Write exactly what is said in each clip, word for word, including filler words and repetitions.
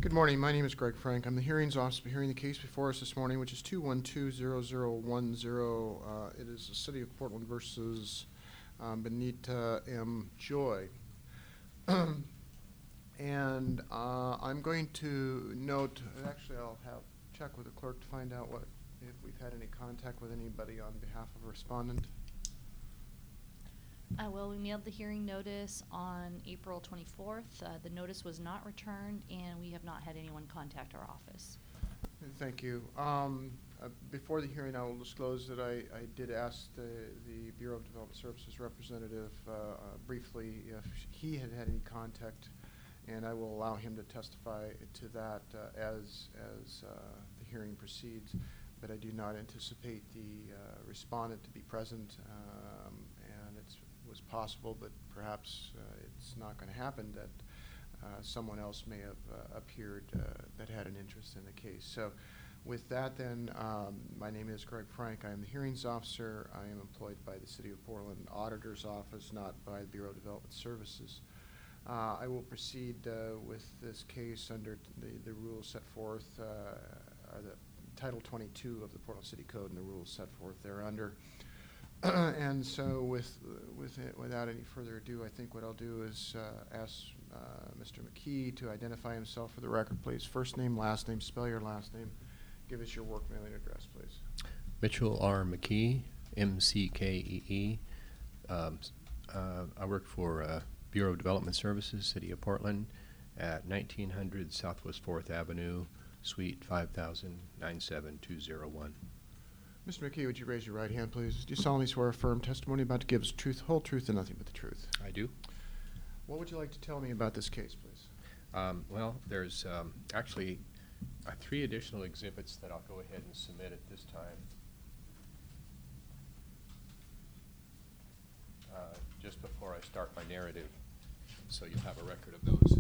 Good morning. My name is Greg Frank. I'm the hearings officer hearing the case before us this morning, which is two one two zero zero one zero. Uh, it is the City of Portland versus um, Benita M. Joy. and uh, I'm going to note, actually I'll have check with the clerk to find out what if we've had any contact with anybody on behalf of a respondent. Uh, well, we mailed the hearing notice on April twenty-fourth. Uh, the notice was not returned, and we have not had anyone contact our office. Thank you. Um, uh, before the hearing, I will disclose that I, I did ask the, the Bureau of Development Services representative uh, uh, briefly if he had had any contact, and I will allow him to testify to that uh, as, as uh, the hearing proceeds. But I do not anticipate the uh, respondent to be present, um, and it's was possible, but perhaps uh, it's not going to happen, that uh, someone else may have uh, appeared uh, that had an interest in the case. So with that then, um, my name is Greg Frank. I am the hearings officer. I am employed by the City of Portland Auditor's Office, not by the Bureau of Development Services. Uh, I will proceed uh, with this case under the, the rules set forth, uh, are the Title twenty-two of the Portland City Code and the rules set forth thereunder. And so with, with it, without any further ado, I think what I'll do is uh, ask uh, Mister McKee to identify himself for the record, please. First name, last name, spell your last name. Give us your work mailing address, please. Mitchell R. McKee, M C K E E. Um, uh, I work for uh, Bureau of Development Services, City of Portland, at nineteen hundred Southwest fourth Avenue, Suite five thousand, nine seven two zero one. Mister McKee, would you raise your right hand, please? Do you solemnly swear affirm testimony about to give us truth, whole truth, and nothing but the truth? I do. What would you like to tell me about this case, please? Um, well, there's um, actually uh, three additional exhibits that I'll go ahead and submit at this time. Uh, just before I start my narrative, so you'll have a record of those.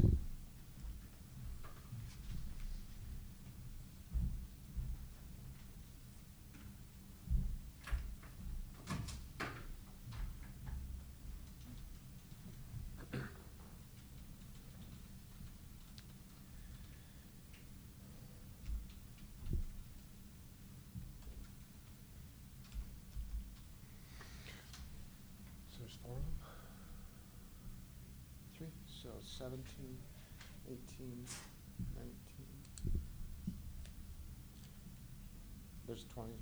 There's four of them? Three? So seventeen, eighteen, nineteen. There's twenty.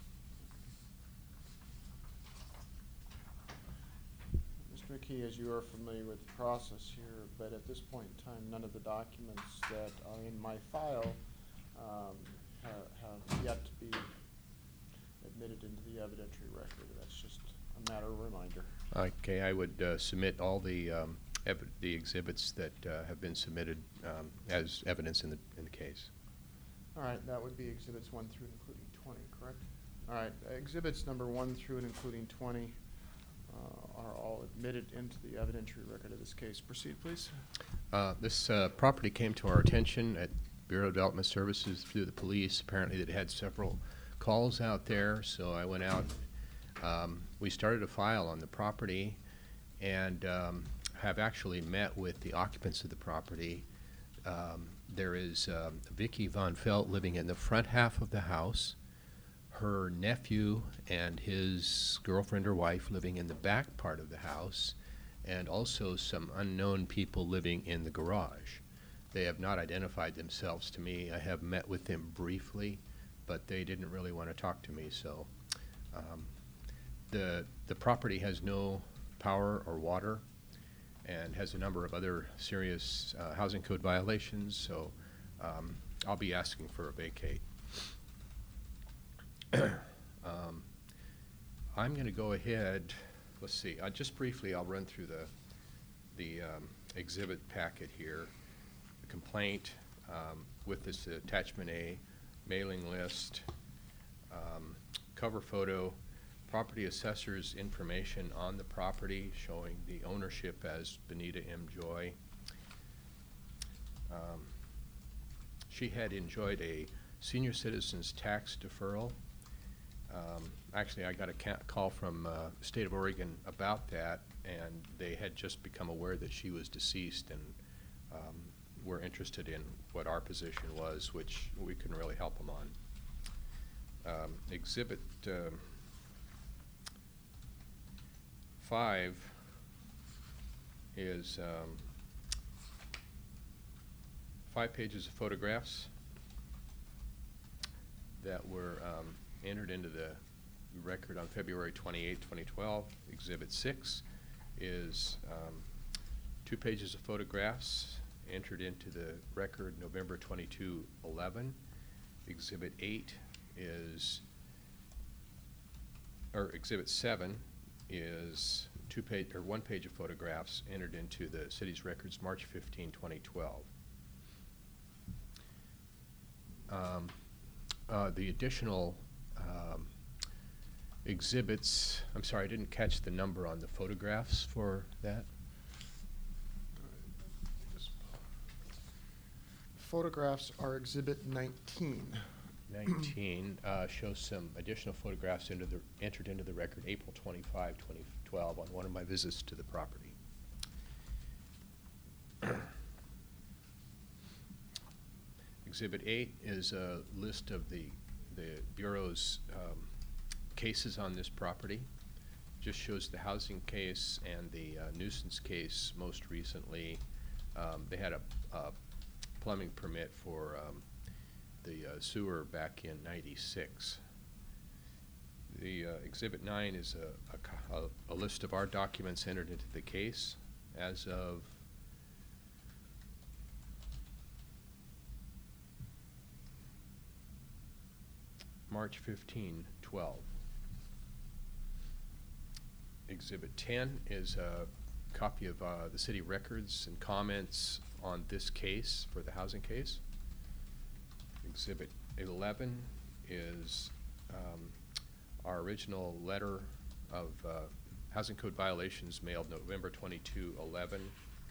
Mister McKee, as you are familiar with the process here, but at this point in time, none of the documents that are in my file um, ha have yet to be admitted into the evidentiary record. That's just a matter of reminder. Okay, I would uh, submit all the um, ev the exhibits that uh, have been submitted um, as evidence in the in the case. All right, that would be exhibits one through and including twenty, correct? All right, exhibits number one through and including twenty uh, are all admitted into the evidentiary record of this case. Proceed, please. Uh, this uh, property came to our attention at Bureau of Development Services through the police. Apparently, it had several calls out there, so I went out. Um, we started a file on the property and um, have actually met with the occupants of the property. Um, there is um, Vicky Von Felt living in the front half of the house, her nephew and his girlfriend or wife living in the back part of the house, and also some unknown people living in the garage. They have not identified themselves to me. I have met with them briefly, but they didn't really want to talk to me, so um, The, the property has no power or water and has a number of other serious uh, housing code violations, so um, I'll be asking for a vacate. um, I'm going to go ahead, let's see, uh, just briefly I'll run through the, the um, exhibit packet here. The complaint um, with this attachment A, mailing list, um, cover photo, property assessor's information on the property showing the ownership as Benita M. Joy. Um, she had enjoyed a senior citizens tax deferral. Um, actually, I got a ca call from uh, the state of Oregon about that, and they had just become aware that she was deceased, and um, were interested in what our position was, which we couldn't really help them on. Um, exhibit um, five is um, five pages of photographs that were um, entered into the record on February twenty-eighth, twenty twelve. Exhibit six is um, two pages of photographs entered into the record November twenty-second, eleven. Exhibit eight is, or Exhibit seven is two page or one page of photographs entered into the city's records March fifteenth, twenty twelve. Um, uh, the additional um, exhibits, I'm sorry, I didn't catch the number on the photographs for that. Photographs are Exhibit nineteen. nineteen uh, shows some additional photographs into the, entered into the record April twenty-fifth, twenty twelve on one of my visits to the property. Exhibit eight is a list of the, the Bureau's um, cases on this property. Just shows the housing case and the uh, nuisance case most recently. Um, they had a, a plumbing permit for um, the uh, sewer back in ninety-six. The uh, Exhibit nine is a, a, a list of our documents entered into the case as of March fifteenth, twelve. Exhibit ten is a copy of uh, the city records and comments on this case for the housing case. Exhibit eleven is um, our original letter of uh, housing code violations mailed November twenty-second, eleven.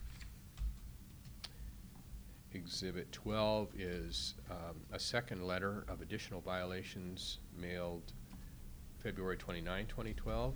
Exhibit twelve is um, a second letter of additional violations mailed February twenty-ninth, twenty twelve.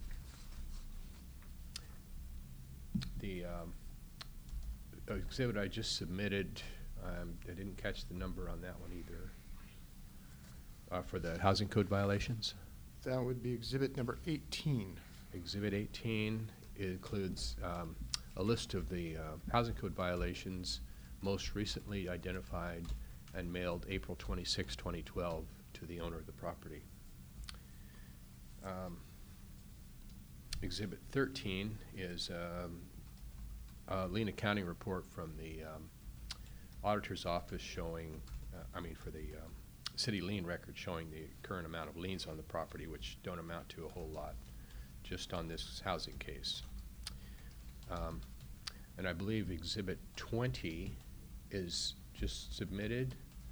The um, exhibit I just submitted, um, I didn't catch the number on that one either, uh, for the housing code violations. That would be Exhibit number eighteen. Exhibit eighteen includes um, a list of the uh, housing code violations most recently identified and mailed April twenty-sixth, twenty twelve to the owner of the property. Um, Exhibit thirteen is um, a lien accounting report from the um, auditor's office showing, uh, I mean for the um, city lien record showing the current amount of liens on the property, which don't amount to a whole lot just on this housing case. Um, and I believe Exhibit twenty is just submitted,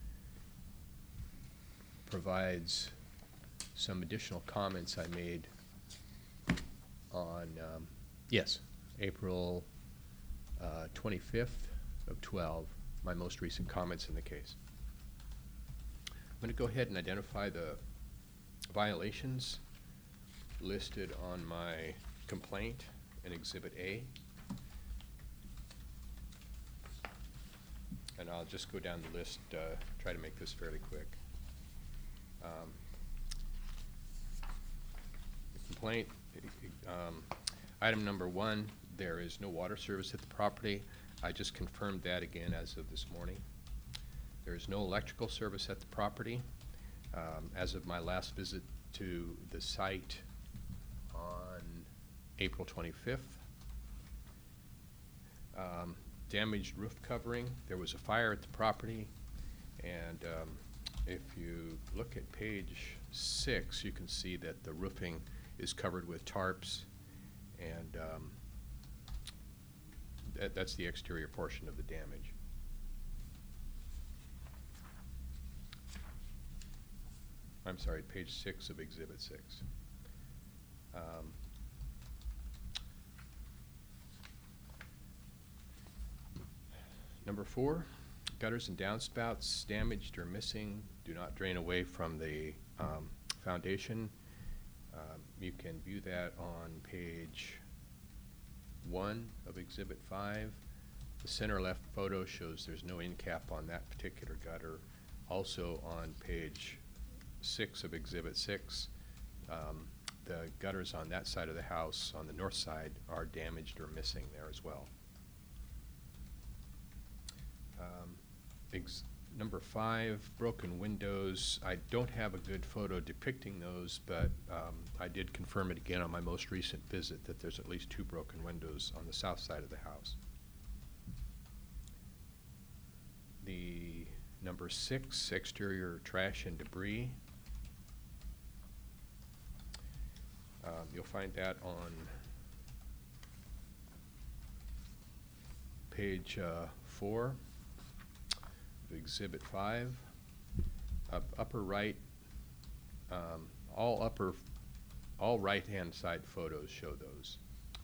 provides some additional comments I made on, um, yes, April uh, twenty-fifth of twelve, my most recent comments in the case. I'm going to go ahead and identify the violations listed on my complaint in Exhibit A. And I'll just go down the list, uh, try to make this fairly quick. Um, the complaint, um, item number one, there is no water service at the property. I just confirmed that again as of this morning. There is no electrical service at the property. Um, as of my last visit to the site on April twenty-fifth. Um, damaged roof covering. There was a fire at the property, and um, if you look at page six, you can see that the roofing is covered with tarps, and um, that, that's the exterior portion of the damage. I'm sorry, page six of Exhibit six. Um, Number four, gutters and downspouts damaged or missing, do not drain away from the um, foundation. Um, you can view that on page one of Exhibit five. The center left photo shows there's no end cap on that particular gutter. Also on page six of Exhibit six, um, the gutters on that side of the house, on the north side, are damaged or missing there as well. Um, ex number five, broken windows. I don't have a good photo depicting those, but um, I did confirm it again on my most recent visit that there's at least two broken windows on the south side of the house. The number six, exterior trash and debris. Um, you'll find that on page uh, four of Exhibit five. Up, upper right, um, all upper, all right-hand side photos show those.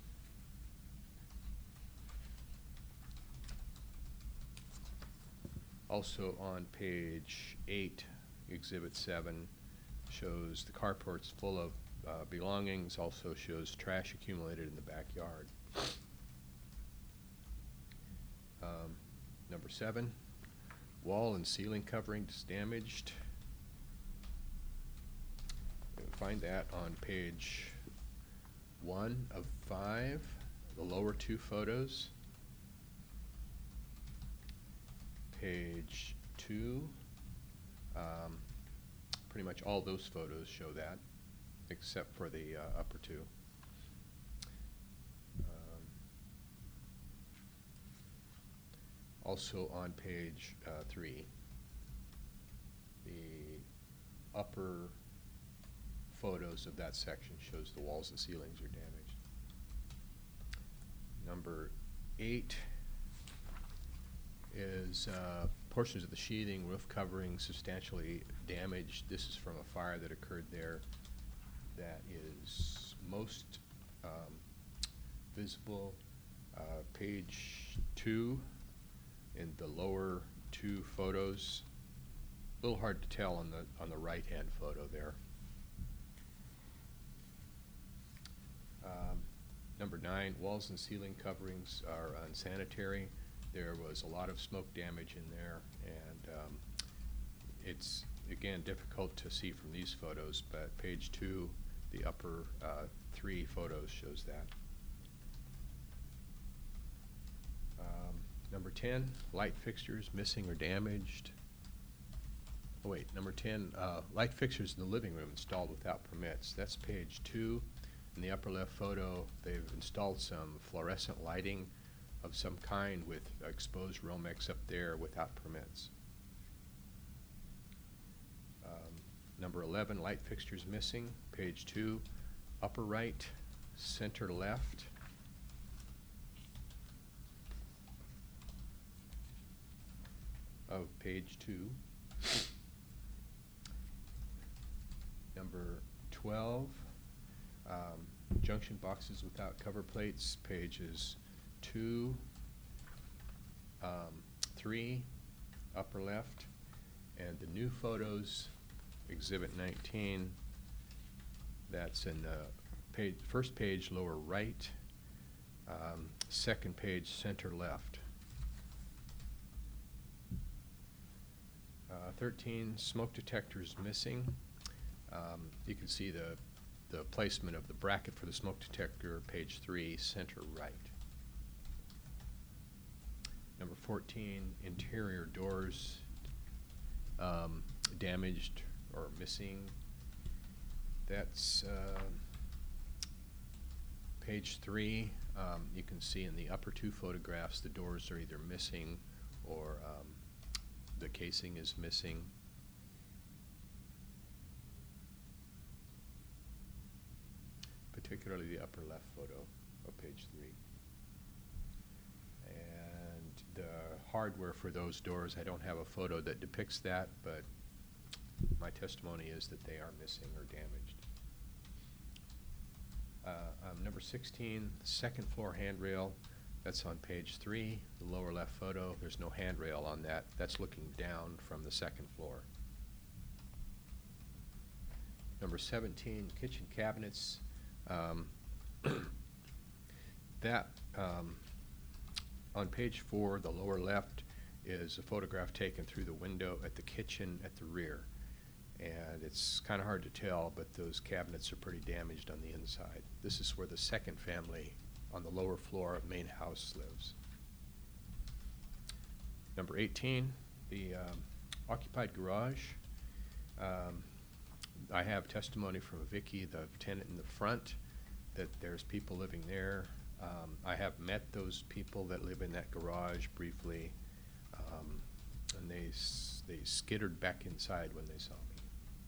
Also on page eight, Exhibit seven shows the carport's full of uh, belongings, also shows trash accumulated in the backyard. Um, number seven, wall and ceiling coverings damaged. You'll find that on page one of five, the lower two photos. Page two, um, pretty much all those photos show that, except for the uh, upper two. Um, also on page uh, three, the upper photos of that section shows the walls and ceilings are damaged. Number eight is uh, portions of the sheathing, roof covering substantially damaged. This is from a fire that occurred there that is most um, visible. Uh, page two in the lower two photos. A little hard to tell on the on the right hand photo there. Um, number nine, walls and ceiling coverings are unsanitary. There was a lot of smoke damage in there, and um, it's, again, difficult to see from these photos, but page two, the upper uh, three photos shows that. Um, number ten, light fixtures missing or damaged. Oh wait, number ten, uh, light fixtures in the living room installed without permits. That's page two. In the upper left photo, they've installed some fluorescent lighting of some kind with exposed Romex up there without permits. Um, number eleven, light fixtures missing, page two, upper right, center left. Of page two. Number twelve, um, junction boxes without cover plates, pages two, um, three, upper left, and the new photos, Exhibit nineteen, that's in the page, first page lower right, um, second page center left. Uh, thirteen, smoke detectors missing. Um, you can see the, the placement of the bracket for the smoke detector, page three, center right. Number fourteen, interior doors um, damaged or missing. That's uh, page three. Um, you can see in the upper two photographs the doors are either missing or um, the casing is missing. Particularly the upper left photo of page three. The hardware for those doors, I don't have a photo that depicts that, but my testimony is that they are missing or damaged. Uh, um, number sixteen, second floor handrail. That's on page three, the lower left photo. There's no handrail on that. That's looking down from the second floor. Number seventeen, kitchen cabinets. Um, that um, on page four, the lower left, is a photograph taken through the window at the kitchen at the rear. And it's kind of hard to tell, but those cabinets are pretty damaged on the inside. This is where the second family on the lower floor of main house lives. Number eighteen, the um, occupied garage. Um, I have testimony from Vicky, the tenant in the front, that there's people living there. Um, I have met those people that live in that garage briefly, um, and they s they skittered back inside when they saw me.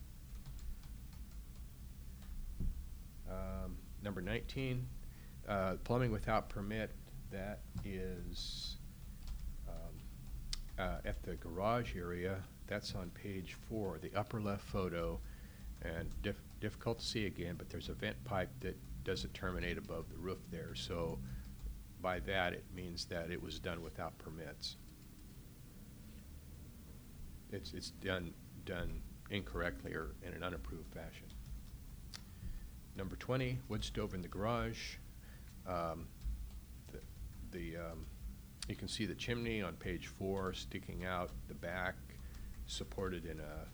Um, number nineteen, uh, plumbing without permit. That is um, uh, at the garage area. That's on page four, the upper left photo, and diff difficult to see again, but there's a vent pipe that doesn't terminate above the roof there. So by that, it means that it was done without permits. It's, it's done, done incorrectly or in an unapproved fashion. Number twenty, wood stove in the garage. Um, the, the, um, you can see the chimney on page four sticking out the back, supported in a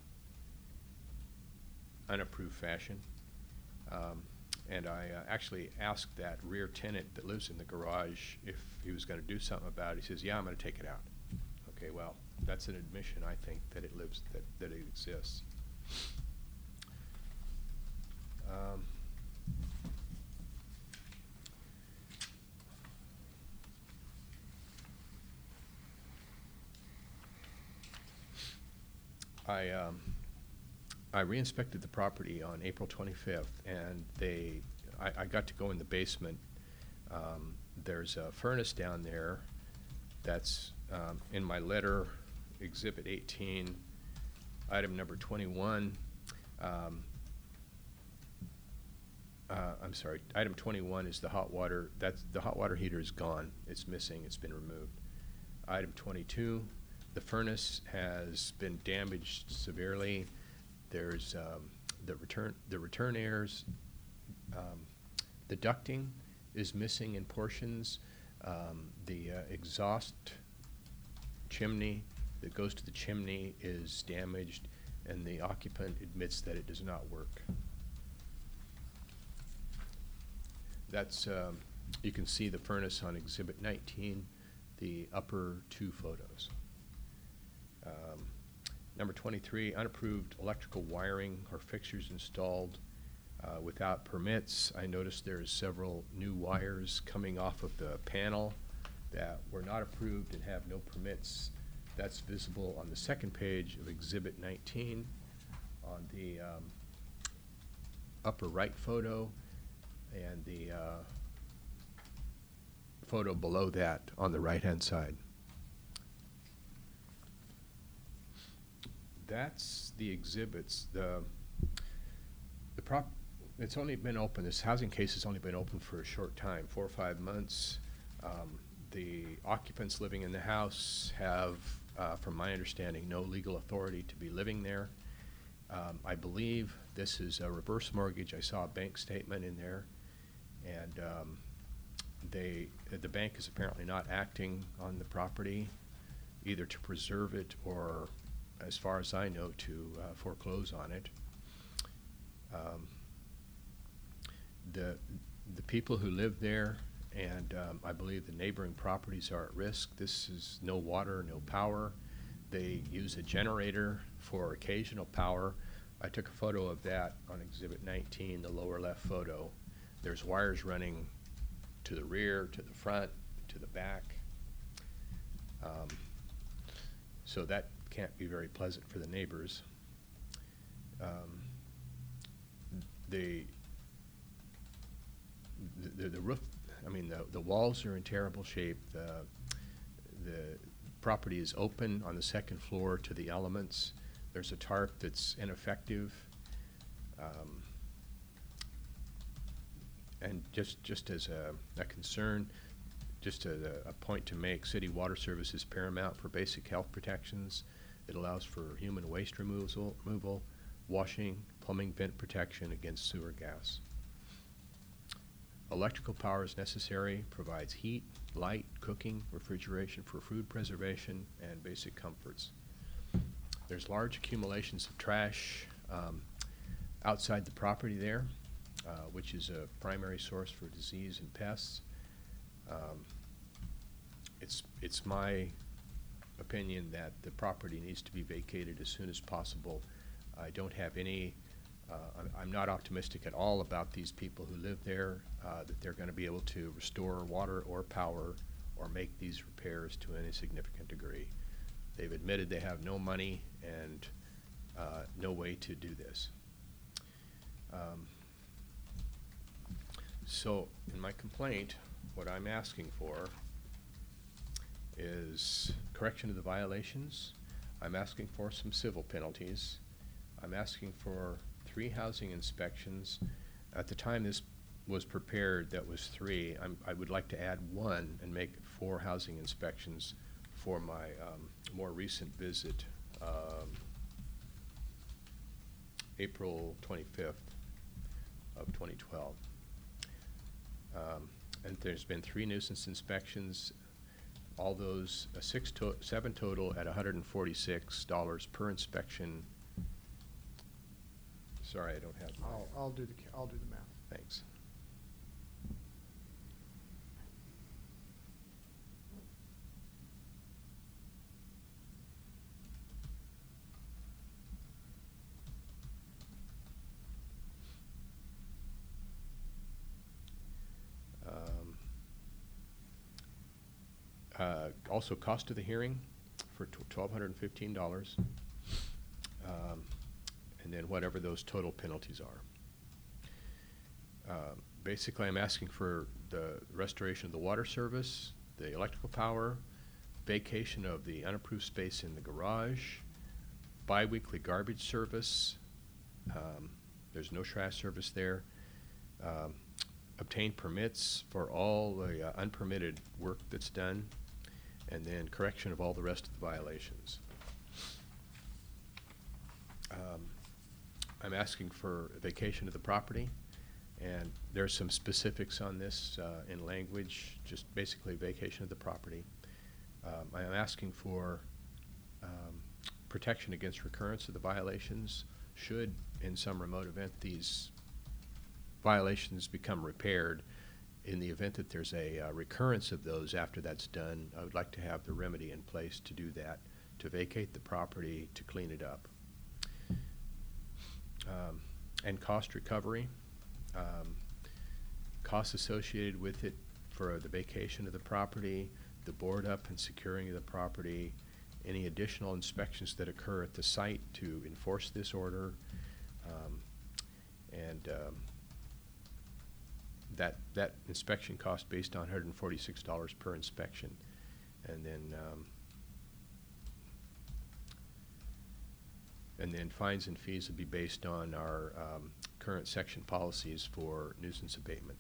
unapproved fashion. Um, and I uh, actually asked that rear tenant that lives in the garage if he was going to do something about it. He says, yeah, I'm going to take it out. Okay, well, that's an admission, I think, that it lives, that, that it exists. Um, I, um, I re-inspected the property on April twenty-fifth, and they, I, I got to go in the basement. Um, there's a furnace down there that's um, in my letter, Exhibit eighteen, item number twenty-one. Um, uh, I'm sorry, item twenty-one is the hot water. That's, the hot water heater is gone. It's missing. It's been removed. Item twenty-two, the furnace has been damaged severely. There's um, the return the return airs. Um, the ducting is missing in portions. Um, the uh, exhaust chimney that goes to the chimney is damaged, and the occupant admits that it does not work. That's um, you can see the furnace on Exhibit nineteen, the upper two photos. Um, Number twenty-three, unapproved electrical wiring or fixtures installed uh, without permits. I noticed there's several new wires coming off of the panel that were not approved and have no permits. That's visible on the second page of Exhibit nineteen on the um, upper right photo, and the uh, photo below that on the right-hand side. That's the exhibits. The the prop. It's only been open. This housing case has only been open for a short time, four or five months. Um, the occupants living in the house have, uh, from my understanding, no legal authority to be living there. Um, I believe this is a reverse mortgage. I saw a bank statement in there, and um, they the bank is apparently not acting on the property, either to preserve it or, as far as I know, to uh, foreclose on it. Um, the the people who live there, and um, I believe the neighboring properties, are at risk. This is no water, no power. They use a generator for occasional power. I took a photo of that on Exhibit nineteen, the lower left photo. There's wires running to the rear, to the front, to the back. Um, so that can't be very pleasant for the neighbors. Um, the, the the roof, I mean, the the walls are in terrible shape. The the property is open on the second floor to the elements. There's a tarp that's ineffective. Um, and just just as a, a concern, just a, a point to make, city water service is paramount for basic health protections. It allows for human waste removal, removal, washing, plumbing vent protection against sewer gas. electrical power is necessary, provides heat, light, cooking, refrigeration for food preservation, and basic comforts. There's large accumulations of trash um, outside the property there, uh, which is a primary source for disease and pests. Um, it's, it's my opinion that the property needs to be vacated as soon as possible. I don't have any, uh, I'm, I'm not optimistic at all about these people who live there, uh, that they're going to be able to restore water or power or make these repairs to any significant degree. They've admitted they have no money and uh, no way to do this. Um, so in my complaint, what I'm asking for is correction of the violations. I'm asking for some civil penalties. I'm asking for three housing inspections. At the time this was prepared, that was three. I'm, I would like to add one and make it four housing inspections for my um, more recent visit, um, April twenty-fifth of twenty twelve. Um, and there's been three nuisance inspections. All those, uh, six to seven total at one hundred forty-six dollars per inspection. Sorry, I don't have. my- I'll, I'll do the, ca- I'll do the math. Thanks. Um, uh, also, cost of the hearing for twelve hundred fifteen dollars. Um, and then whatever those total penalties are. Uh, basically, I'm asking for the restoration of the water service, the electrical power, vacation of the unapproved space in the garage, bi-weekly garbage service. Um, there's no trash service there. Um, obtain permits for all the uh, unpermitted work that's done, and then correction of all the rest of the violations. Um, I'm asking for a vacation of the property, and there's some specifics on this uh, in language, just basically vacation of the property. Um, I am asking for um, protection against recurrence of the violations should, in some remote event, these violations become repaired. In the event that there's a uh, recurrence of those after that's done, I would like to have the remedy in place to do that, to vacate the property, to clean it up. Um, and cost recovery, um, costs associated with it for the vacation of the property, the board up and securing of the property, any additional inspections that occur at the site to enforce this order, um, and um, that that inspection cost based on one hundred forty-six dollars per inspection, and then um, and then fines and fees would be based on our um, current section policies for nuisance abatement.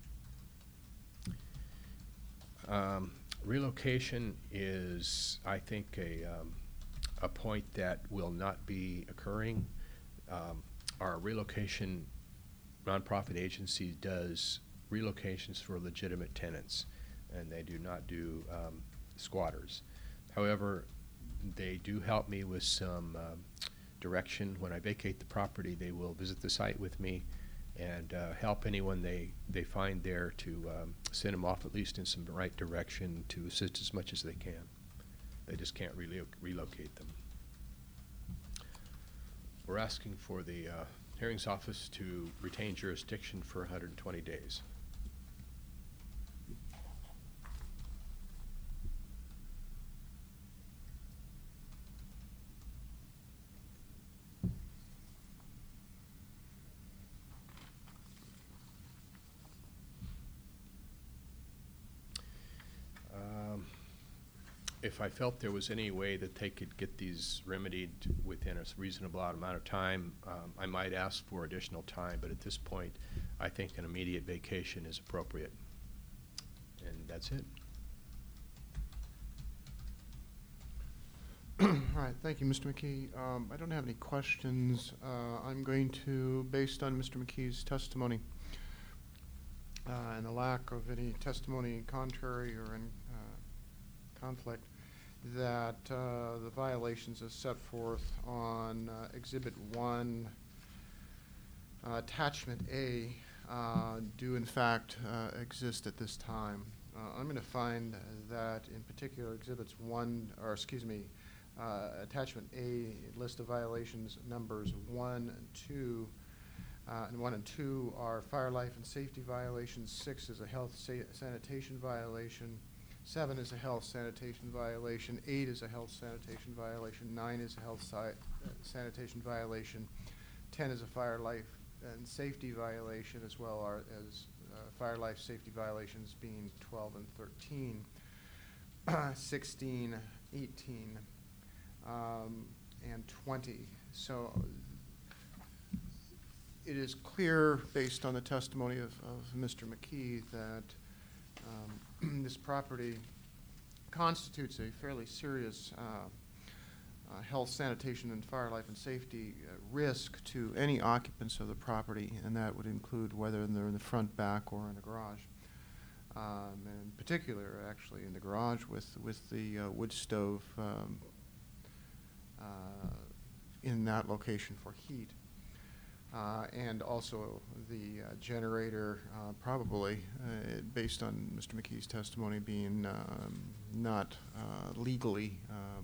Um, relocation is, I think, a, um, a point that will not be occurring. Um, our relocation nonprofit agency does relocations for legitimate tenants, and they do not do um, squatters. However, they do help me with some um, direction. When I vacate the property, they will visit the site with me and uh, help anyone they, they find there to um, send them off at least in some right direction to assist as much as they can. They just can't relo relocate them. We're asking for the uh, hearings office to retain jurisdiction for one hundred twenty days. If I felt there was any way that they could get these remedied within a reasonable amount of time, um, I might ask for additional time, but at this point, I think an immediate vacation is appropriate. And that's it. All right, thank you, Mister McKee. Um, I don't have any questions. Uh, I'm going to, based on Mister McKee's testimony, uh, and the lack of any testimony contrary or in uh, conflict, that uh, the violations as set forth on uh, Exhibit one, uh, Attachment A, uh, do in fact uh, exist at this time. Uh, I'm going to find that in particular Exhibits one, or excuse me, uh, Attachment A, list of violations numbers one and two, uh, and one and two are fire life and safety violations. Six is a health sa sanitation violation. Seven is a health sanitation violation. Eight is a health sanitation violation. Nine is a health si uh, sanitation violation. Ten is a fire life and safety violation, as well are, as uh, fire life safety violations being twelve and thirteen. sixteen, eighteen, um, and twenty. So it is clear, based on the testimony of, of Mister McKee, that um, this property constitutes a fairly serious uh, uh, health, sanitation, and fire life and safety uh, risk to any occupants of the property, and that would include whether they're in the front, back, or in the garage. Um, and in particular, actually, in the garage with, with the uh, wood stove um, uh, in that location for heat. Uh, and also the uh, generator, uh, probably, uh, based on Mister McKee's testimony, being um, not uh, legally um,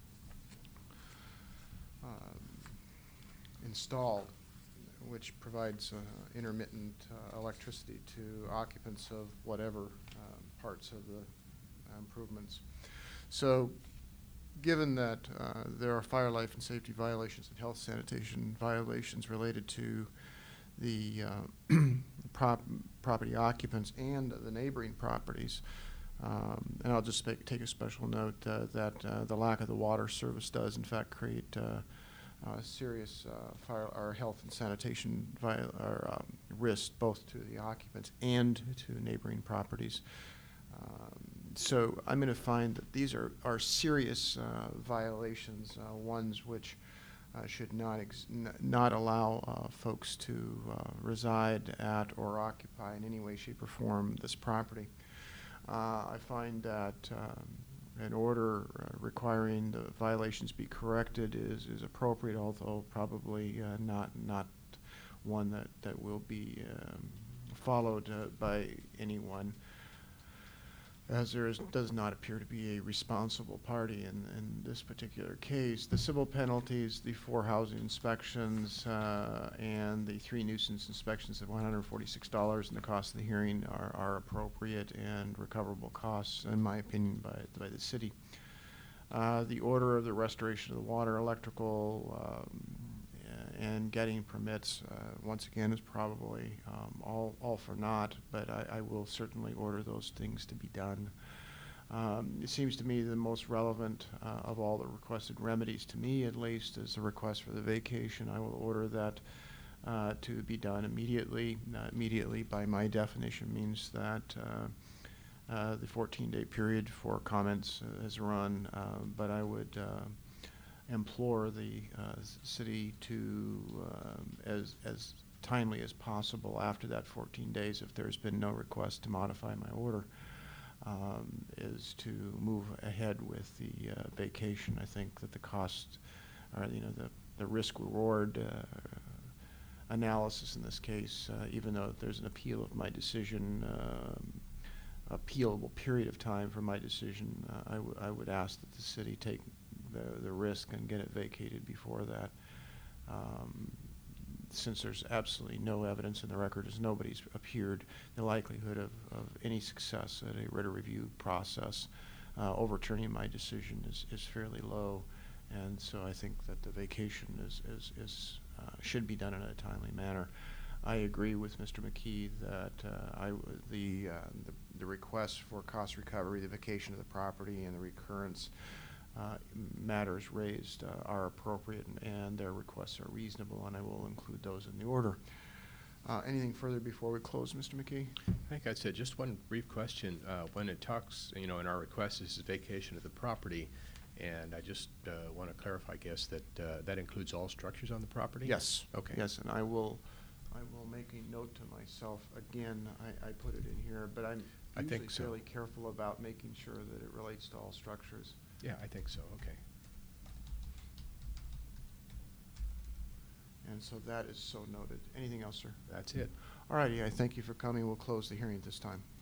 um, installed, which provides uh, intermittent uh, electricity to occupants of whatever um, parts of the uh, improvements. So, given that uh, there are fire life and safety violations and health sanitation violations related to the uh, prop property occupants and the neighboring properties, um, and I'll just make, take a special note uh, that uh, the lack of the water service does in fact create uh, uh, serious uh, fire or health and sanitation vi or, um, risk both to the occupants and to neighboring properties. Um, So I'm going to find that these are, are serious uh, violations, uh, ones which uh, should not ex n not allow uh, folks to uh, reside at or occupy in any way, shape, or form this property. Uh, I find that um, an order uh, requiring the violations be corrected is, is appropriate, although probably uh, not not one that, that will be um, followed uh, by anyone, as there is, does not appear to be a responsible party in, in this particular case. The civil penalties, the four housing inspections, uh, and the three nuisance inspections of one hundred forty-six dollars, and the cost of the hearing are, are appropriate and recoverable costs, in my opinion, by, by the city. Uh, the order of the restoration of the water, electrical, um, and getting permits, uh, once again, is probably um, all, all for naught, but I, I will certainly order those things to be done. Um, it seems to me the most relevant uh, of all the requested remedies, to me at least, is the request for the vacation. I will order that uh, to be done immediately. Uh, immediately, by my definition, means that uh, uh, the fourteen day period for comments uh, has run, uh, but I would uh, implore the uh, city to, um, as, as timely as possible after that fourteen days, if there's been no request to modify my order, um, is to move ahead with the uh, vacation. I think that the cost, or you know, the, the risk-reward uh, analysis in this case, uh, even though there's an appeal of my decision, um, appealable period of time for my decision, uh, I, w I would ask that the city take The, the risk and get it vacated before that. Um, since there's absolutely no evidence in the record, as nobody's appeared, the likelihood of, of any success at a writ of review process uh, overturning my decision is, is fairly low, and so I think that the vacation is, is, is uh, should be done in a timely manner. I agree with Mister McKee that uh, I w the, uh, the the request for cost recovery, the vacation of the property, and the recurrence Uh, matters raised uh, are appropriate, and, and their requests are reasonable, and I will include those in the order. Uh, anything further before we close, Mister McKee? I think I'd say just one brief question. Uh, when it talks, you know, in our request, this is vacation of the property, and I just uh, want to clarify, I guess, that uh, that includes all structures on the property? Yes. Okay. Yes, and I will I will make a note to myself, again, I, I put it in here, but I'm I usually think so. fairly careful about making sure that it relates to all structures. Yeah, I think so, okay. And so that is so noted. Anything else, sir? That's it. All righty, I thank you for coming. We'll close the hearing at this time.